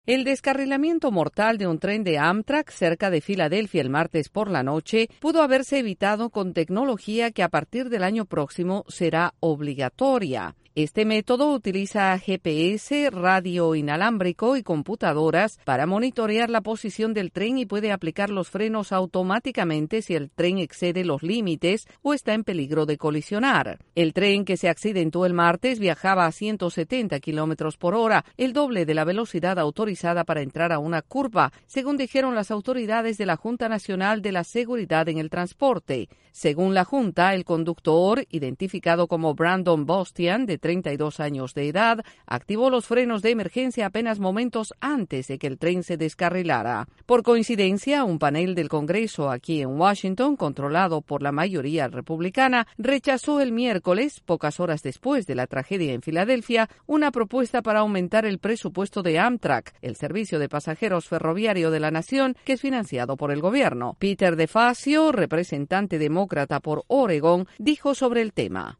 El descarrilamiento mortal de un tren de Amtrak cerca de Filadelfia el martes por la noche pudo haberse evitado con tecnología que a partir del año próximo será obligatoria. Este método utiliza GPS, radio inalámbrico y computadoras para monitorear la posición del tren y puede aplicar los frenos automáticamente si el tren excede los límites o está en peligro de colisionar. El tren que se accidentó el martes viajaba a 170 kilómetros por hora, el doble de la velocidad autorizada para entrar a una curva, según dijeron las autoridades de la Junta Nacional de la Seguridad en el Transporte. Según la Junta, el conductor, identificado como Brandon Bostian, de 32 años de edad, activó los frenos de emergencia apenas momentos antes de que el tren se descarrilara. Por coincidencia, un panel del Congreso aquí en Washington, controlado por la mayoría republicana, rechazó el miércoles, pocas horas después de la tragedia en Filadelfia, una propuesta para aumentar el presupuesto de Amtrak, el servicio de pasajeros ferroviario de la nación, que es financiado por el gobierno. Peter DeFazio, representante demócrata por Oregon, dijo sobre el tema.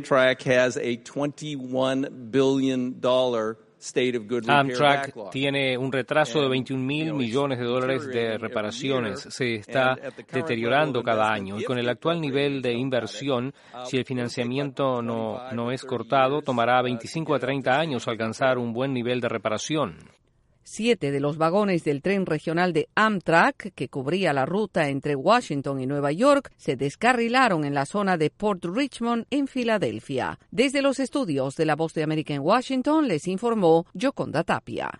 Amtrak tiene un retraso de $21,000 millones de reparaciones. Se está deteriorando cada año y con el actual nivel de inversión, si el financiamiento no es cortado, tomará 25 a 30 años alcanzar un buen nivel de reparación. 7 de los vagones del tren regional de Amtrak, que cubría la ruta entre Washington y Nueva York, se descarrilaron en la zona de Port Richmond, en Filadelfia. Desde los estudios de La Voz de América en Washington, les informó Yoconda Tapia.